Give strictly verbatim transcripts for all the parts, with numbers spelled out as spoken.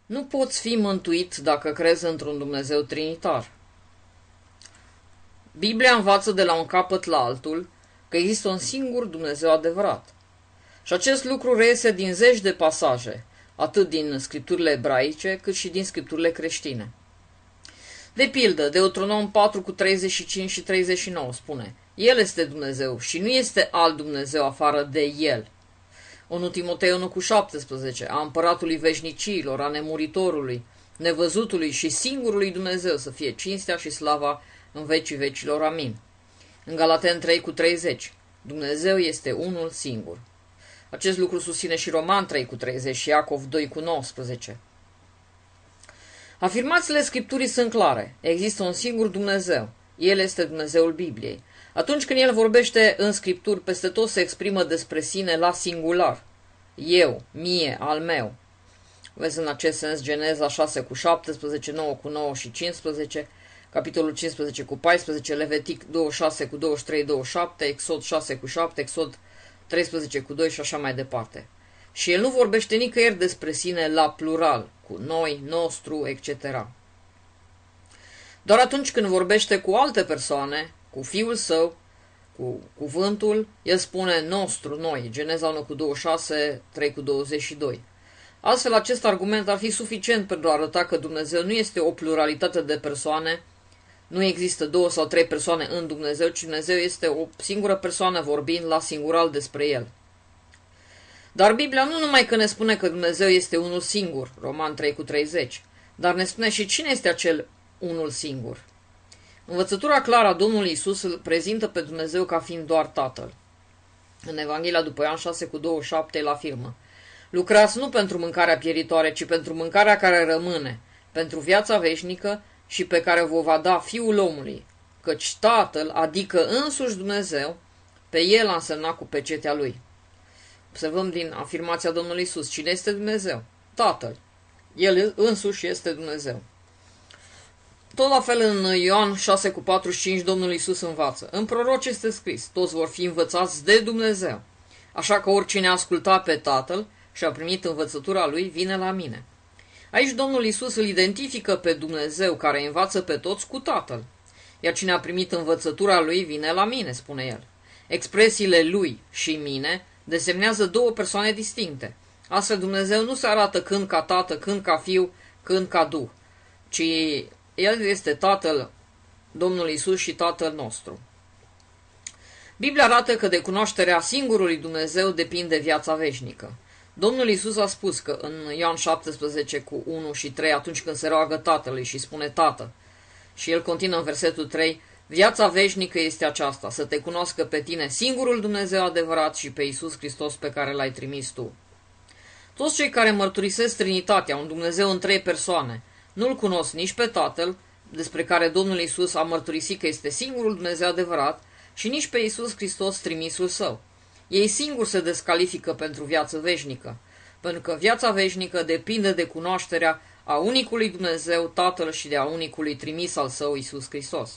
Nu poți fi mântuit dacă crezi într-un Dumnezeu trinitar. Biblia învață de la un capăt la altul că există un singur Dumnezeu adevărat. Și acest lucru reiese din zeci de pasaje, atât din scripturile ebraice, cât și din scripturile creștine. De pildă, Deuteronom patru cu treizeci și cinci și treizeci și nouă spune: El este Dumnezeu și nu este alt Dumnezeu afară de El. unu Timotei unu cu șaptesprezece, a împăratului veșnicilor, a nemuritorului, nevăzutului și singurului Dumnezeu să fie cinstea și slava în vecii vecilor. Amin. În Galaten trei cu treizeci, Dumnezeu este unul singur. Acest lucru susține și Roman trei cu treizeci și Iacov doi cu nouăsprezece. Afirmațiile Scripturii sunt clare. Există un singur Dumnezeu. El este Dumnezeul Bibliei. Atunci când El vorbește în Scripturi, peste tot se exprimă despre sine la singular. Eu, mie, al meu. Vezi în acest sens Geneza șase cu șaptesprezece, nouă cu nouă și cincisprezece, capitolul cincisprezece cu paisprezece, Levitic douăzeci și șase cu douăzeci și trei douăzeci și șapte, Exod șase cu șapte, Exod treisprezece cu doi și așa mai departe. Și El nu vorbește nicăieri despre sine la plural, cu noi, nostru, et cetera. Doar atunci când vorbește cu alte persoane, cu Fiul Său, cu cuvântul, El spune nostru, noi, Geneza unu cu douăzeci și șase, trei cu douăzeci și doi. Astfel, acest argument ar fi suficient pentru a arăta că Dumnezeu nu este o pluralitate de persoane, nu există două sau trei persoane în Dumnezeu, ci Dumnezeu este o singură persoană vorbind la singural despre El. Dar Biblia nu numai că ne spune că Dumnezeu este unul singur, Roman trei cu treizeci, dar ne spune și cine este acel unul singur. Învățătura clară a Domnului Iisus îl prezintă pe Dumnezeu ca fiind doar Tatăl. În Evanghelia după Ioan șase cu douăzeci și șapte el afirmă: Lucrați nu pentru mâncarea pieritoare, ci pentru mâncarea care rămâne, pentru viața veșnică și pe care vă va da Fiul omului, căci Tatăl, adică însuși Dumnezeu, pe El a însemnat cu pecetea Lui. Observăm din afirmația Domnului Iisus: cine este Dumnezeu? Tatăl. El însuși este Dumnezeu. Tot la fel în Ioan șase cu patruzeci și cinci Domnul Iisus învață: în proroci este scris, toți vor fi învățați de Dumnezeu. Așa că oricine a ascultat pe Tatăl și a primit învățătura Lui, vine la mine. Aici Domnul Iisus îl identifică pe Dumnezeu care învață pe toți cu Tatăl. Iar cine a primit învățătura Lui, vine la mine, spune El. Expresiile Lui și mine desemnează două persoane distincte. Astfel Dumnezeu nu se arată când ca Tată, când ca Fiu, când ca Duh, ci El este Tatăl Domnului Iisus și Tatăl nostru. Biblia arată că de cunoașterea singurului Dumnezeu depinde viața veșnică. Domnul Iisus a spus că în Ioan șaptesprezece cu unu și trei, atunci când se roagă Tatălui și spune Tată, și El continuă în versetul trei, viața veșnică este aceasta, să te cunoască pe tine singurul Dumnezeu adevărat și pe Iisus Hristos pe care L-ai trimis tu. Toți cei care mărturisesc Trinitatea, un Dumnezeu în trei persoane, nu-L cunosc nici pe Tatăl, despre care Domnul Iisus a mărturisit că este singurul Dumnezeu adevărat, și nici pe Iisus Hristos, trimisul Său. Ei singuri se descalifică pentru viață veșnică, pentru că viața veșnică depinde de cunoașterea a unicului Dumnezeu, Tatăl, și de a unicului trimis al Său, Iisus Hristos.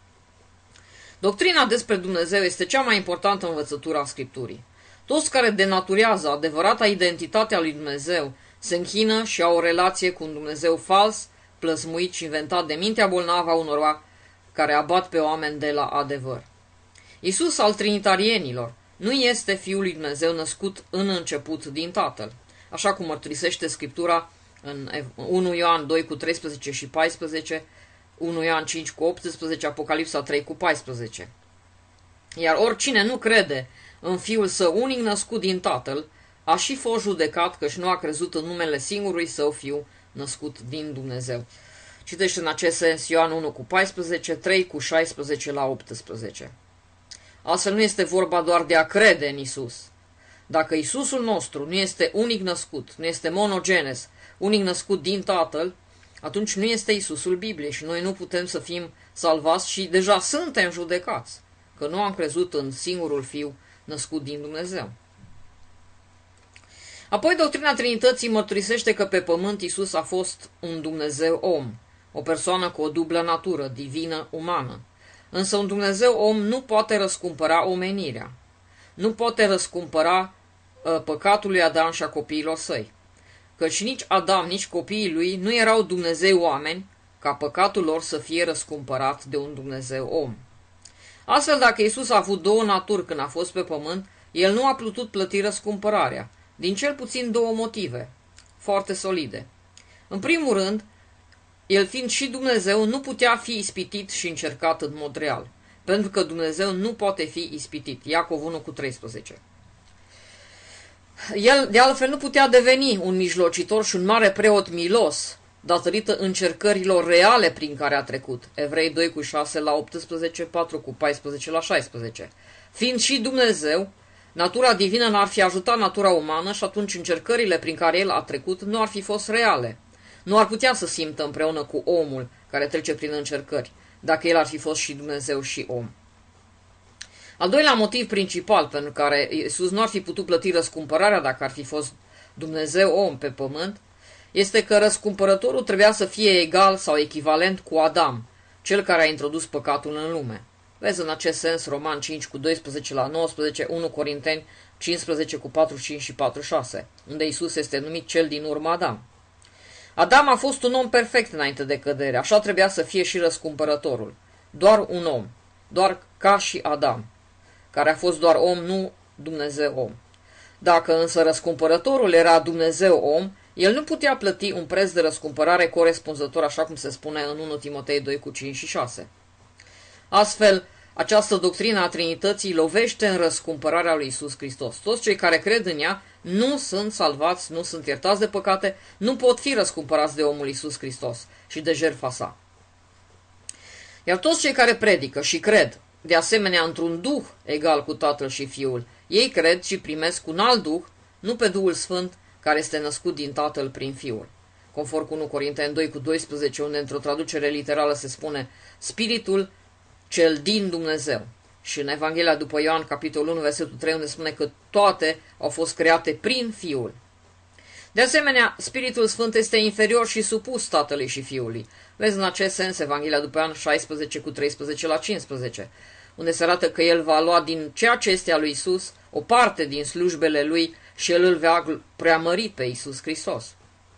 Doctrina despre Dumnezeu este cea mai importantă învățătură a Scripturii. Toți care denaturează adevărata identitate a lui Dumnezeu se închină și au o relație cu un Dumnezeu fals, plăsmuit și inventat de mintea bolnavă a unora care abat pe oameni de la adevăr. Iisus al trinitarienilor nu este Fiul lui Dumnezeu născut în început din Tatăl, așa cum mărturisește Scriptura în unu Ioan doi cu treisprezece și paisprezece, unu Ioan cinci cu optsprezece, Apocalipsa trei cu paisprezece. Iar oricine nu crede în Fiul Său unic născut din Tatăl, a și fost judecat căci nu a crezut în numele singurului Său Fiu născut din Dumnezeu. Citește în acest sens Ioan unu cu paisprezece, trei cu șaisprezece la optsprezece. Astfel nu este vorba doar de a crede în Isus. Dacă Isusul nostru nu este unic născut, nu este monogenes, unic născut din Tatăl, atunci nu este Isusul Bibliei și noi nu putem să fim salvați și deja suntem judecați, că nu am crezut în singurul Fiu născut din Dumnezeu. Apoi doctrina Trinității mărturisește că pe pământ Isus a fost un Dumnezeu om, o persoană cu o dublă natură, divină, umană. Însă un Dumnezeu om nu poate răscumpăra omenirea, nu poate răscumpăra uh, păcatul lui Adam și a copiilor săi. căci nici Adam, nici copiii lui nu erau Dumnezeu oameni, ca păcatul lor să fie răscumpărat de un Dumnezeu om. Astfel, dacă Iisus a avut două naturi când a fost pe pământ, el nu a putut plăti răscumpărarea, din cel puțin două motive, foarte solide. În primul rând, el fiind și Dumnezeu, nu putea fi ispitit și încercat în mod real, pentru că Dumnezeu nu poate fi ispitit. Iacov unu cu treisprezece. El, de altfel, nu putea deveni un mijlocitor și un mare preot milos, datorită încercărilor reale prin care a trecut. Evrei doi cu șase la optsprezece, patru cu paisprezece la șaisprezece. Fiind și Dumnezeu, natura divină n-ar fi ajutat natura umană și atunci încercările prin care el a trecut nu ar fi fost reale. Nu ar putea să simtă împreună cu omul care trece prin încercări, dacă el ar fi fost și Dumnezeu și om. Al doilea motiv principal pentru care Iisus nu ar fi putut plăti răscumpărarea dacă ar fi fost Dumnezeu om pe pământ, este că răscumpărătorul trebuia să fie egal sau echivalent cu Adam, cel care a introdus păcatul în lume. Vezi în acest sens Roman cinci cu doisprezece la nouăsprezece, unu Corinteni cincisprezece cu patruzeci și cinci și patruzeci și șase, unde Iisus este numit cel din urmă Adam. Adam a fost un om perfect înainte de cădere, așa trebuia să fie și răscumpărătorul. Doar un om, doar ca și Adam, care a fost doar om, nu Dumnezeu om. Dacă însă răscumpărătorul era Dumnezeu om, el nu putea plăti un preț de răscumpărare corespunzător, așa cum se spune în unu Timotei doi cu cinci și șase. Astfel, această doctrină a Trinității lovește în răscumpărarea lui Iisus Hristos. Toți cei care cred în ea nu sunt salvați, nu sunt iertați de păcate, nu pot fi răscumpărați de omul Iisus Hristos și de jertfa sa. Iar toți cei care predică și cred, de asemenea, într-un duh egal cu Tatăl și Fiul, ei cred și primesc un alt duh, nu pe Duhul Sfânt, care este născut din Tatăl prin Fiul. Conform cu unu Corinteni doi cu doisprezece, unde într-o traducere literală se spune Spiritul cel din Dumnezeu. Și în Evanghelia după Ioan, capitolul unu, versetul trei, unde spune că toate au fost create prin Fiul. De asemenea, Spiritul Sfânt este inferior și supus Tatălui și Fiului. Vezi în acest sens Evanghelia după Ioan șaisprezece cu treisprezece la cincisprezece, unde se arată că el va lua din ceea ce este a lui Isus o parte din slujbele lui și el îl va preamări pe Iisus Hristos.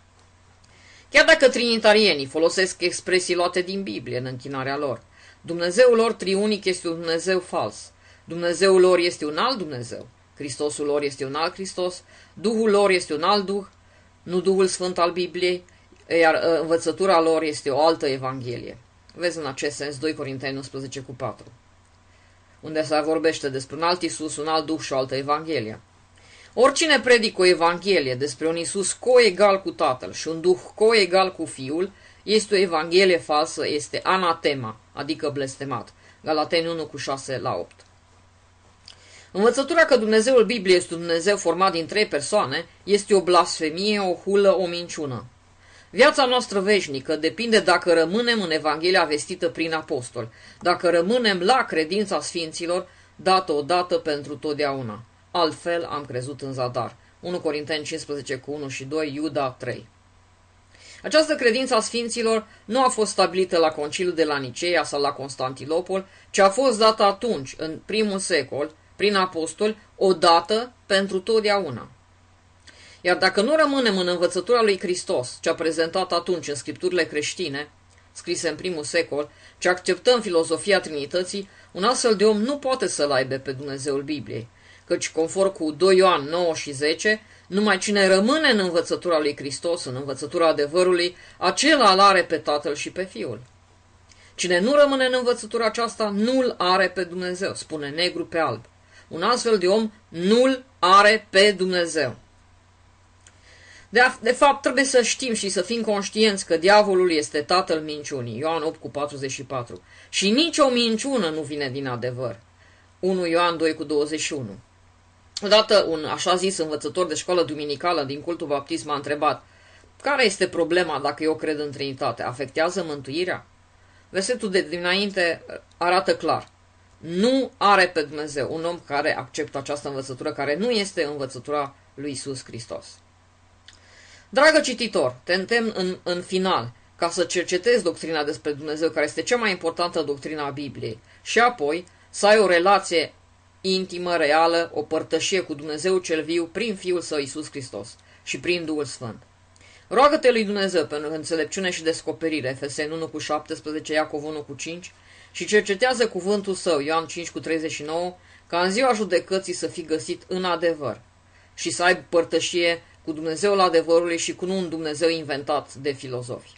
Chiar dacă trinitarienii folosesc expresii luate din Biblie în închinarea lor, Dumnezeul lor triunic este un Dumnezeu fals. Dumnezeul lor este un alt Dumnezeu. Hristosul lor este un alt Hristos. Duhul lor este un alt Duh, nu Duhul Sfânt al Bibliei, iar învățătura lor este o altă Evanghelie. Vezi în acest sens doi Corinteni unsprezece cu patru, unde se vorbește despre un alt Iisus, un alt Duh și o altă Evanghelie. Oricine predică o Evanghelie despre un Iisus coegal cu Tatăl și un Duh coegal cu Fiul, este o Evanghelie falsă, este anatema, adică blestemat. Galateni unu cu șase la opt. Învățătura că Dumnezeul Bibliei este un Dumnezeu format din trei persoane este o blasfemie, o hulă, o minciună. Viața noastră veșnică depinde dacă rămânem în Evanghelia vestită prin apostol, dacă rămânem la credința sfinților, dată odată pentru totdeauna. Altfel am crezut în zadar. unu Corinteni cincisprezece cu unu și doi, Iuda trei. Această credință a sfinților nu a fost stabilită la conciliul de la Niceea sau la Constantinopol, ci a fost dată atunci, în primul secol, prin apostoli, odată pentru totdeauna. Iar dacă nu rămânem în învățătura lui Hristos, ce a prezentat atunci în scripturile creștine, scrise în primul secol, ce acceptăm filozofia Trinității, un astfel de om nu poate să-L aibă pe Dumnezeul Bibliei, căci conform cu doi Ioan nouă și zece, numai cine rămâne în învățătura lui Hristos, în învățătura adevărului, acela îl are pe Tatăl și pe Fiul. Cine nu rămâne în învățătura aceasta, nu-L are pe Dumnezeu, spune negru pe alb. Un astfel de om nu-L are pe Dumnezeu. De, de fapt, trebuie să știm și să fim conștienți că diavolul este tatăl minciunii, Ioan opt cu patruzeci și patru, și nicio minciună nu vine din adevăr, unu Ioan doi cu douăzeci și unu. Odată un așa zis învățător de școală duminicală din cultul baptist m-a întrebat: care este problema dacă eu cred în Trinitate? Afectează mântuirea? Versetul de dinainte arată clar. Nu are pe Dumnezeu un om care acceptă această învățătură, care nu este învățătura lui Iisus Hristos. Dragă cititor, te îndemn în, în final ca să cercetezi doctrina despre Dumnezeu, care este cea mai importantă doctrină a Bibliei, și apoi să ai o relație intimă, reală, o părtășie cu Dumnezeu cel viu prin Fiul Său Iisus Hristos și prin Duhul Sfânt. Roagă-te lui Dumnezeu pentru înțelepciune și descoperire, Efeseni unu cu șaptesprezece, Iacov unu cu cinci, și cercetează cuvântul său, Ioan cinci cu treizeci și nouă, ca în ziua judecății să fii găsit în adevăr și să aibă părtășie cu Dumnezeul adevărului și cu nu un Dumnezeu inventat de filozofi.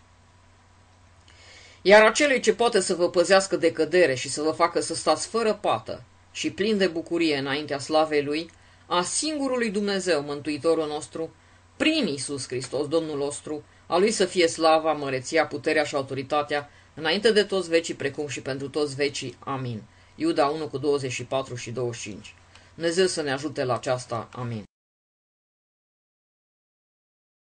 Iar acelui ce poate să vă păzească de cădere și să vă facă să stați fără pată și plin de bucurie înaintea slavei Lui, a singurului Dumnezeu, Mântuitorul nostru, prin Iisus Hristos, Domnul nostru, a Lui să fie slava, măreția, puterea și autoritatea, înainte de toți vecii, precum și pentru toți vecii. Amin. Iuda unu cu douăzeci și patru și douăzeci și cinci. Dumnezeu să ne ajute la aceasta. Amin.